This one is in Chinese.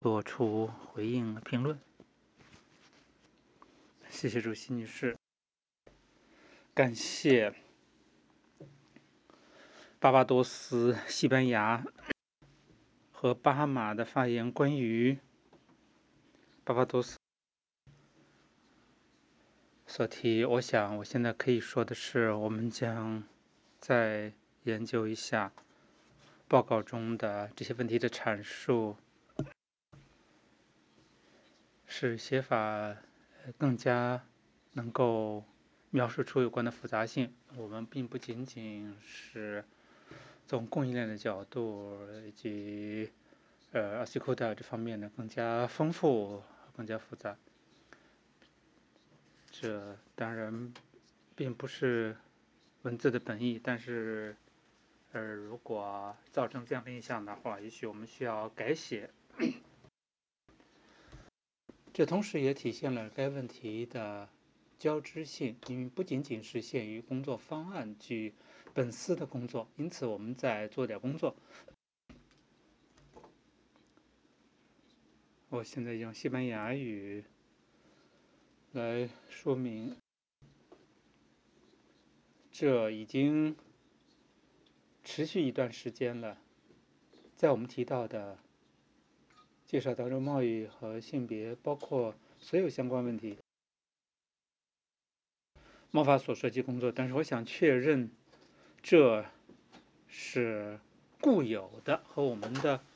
做出回应评论。谢谢主席女士，感谢巴巴多斯、西班牙和巴哈马的发言。关于巴巴多斯所提，我想我现在可以说的是，我们将再研究一下报告中的这些问题的阐述，使写法更加能够描述出有关的复杂性。我们并不仅仅是从供应链的角度以及Asicoda 这方面呢更加丰富、更加复杂。这当然并不是文字的本意，但是如果造成这样的印象的话，也许我们需要改写。这同时也体现了该问题的交织性，因为不仅仅是限于工作方案及本司的工作，因此我们在做点工作。我现在用西班牙语来说明，这已经持续一段时间了。在我们提到的介绍当中，贸易和性别包括所有相关问题，贸发所涉及工作，但是我想确认，这是固有的和我们的